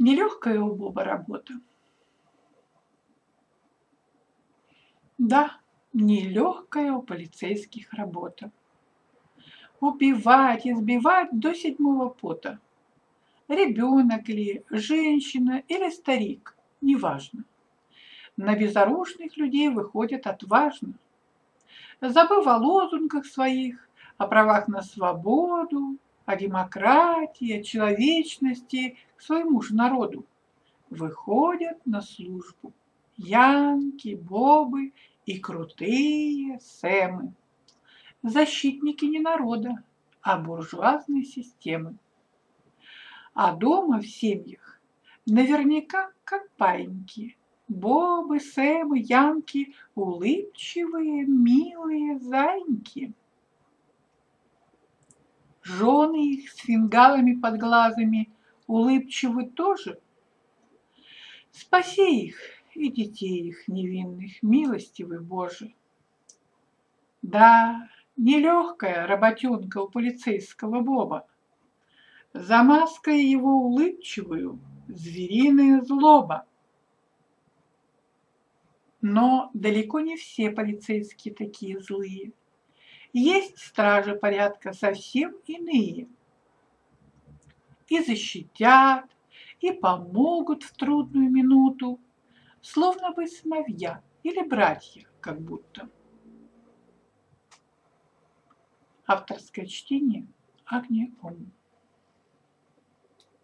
Нелегкая у Боба работа. Да, нелегкая у полицейских работа. Убивать, избивать до седьмого пота. Ребенок ли, женщина или старик, неважно. На безоружных людей выходят отважно. Забыв о лозунгах своих, о правах на свободу, о демократии, о человечности к своему же народу, выходят на службу Янки, Бобы и крутые Сэмы. Защитники не народа, а буржуазной системы. А дома в семьях наверняка как паиньки. Бобы, Сэмы, Янки, улыбчивые, милые зайки. Жены их с фингалами под глазами улыбчивы тоже. Спаси их и детей их невинных, милостивый Боже. Да, нелегкая работенка у полицейского Боба. За маской его улыбчивую звериная злоба. Но далеко не все полицейские такие злые. Есть стражи порядка совсем иные. И защитят, и помогут в трудную минуту, словно бы сыновья или братья, как будто. Авторское чтение Агния Ом.